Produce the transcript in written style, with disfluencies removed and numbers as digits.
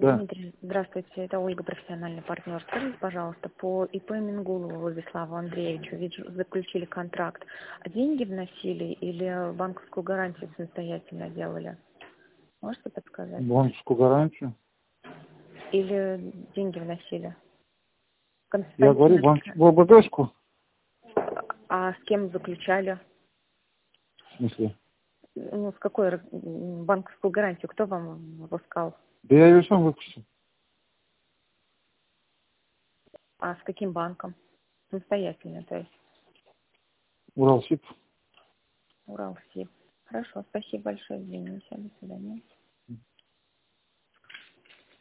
Да. Дмитрий, здравствуйте, это Ольга, профессиональный партнер. Скажите, пожалуйста, по ИП Мингулову Владиславу Андреевичу, ведь заключили контракт, а деньги вносили или банковскую гарантию самостоятельно делали? Можете подсказать? Банковскую гарантию. Или деньги вносили? Я говорю, Константин, БГшку. а с кем заключали? В смысле? Ну, с какой банковскую гарантию? Кто вам выпускал? Да я ее сам выпустил. А с каким банком? Самостоятельно, то есть Уралсиб. Уралсиб. Хорошо, спасибо большое, извините, до свидания.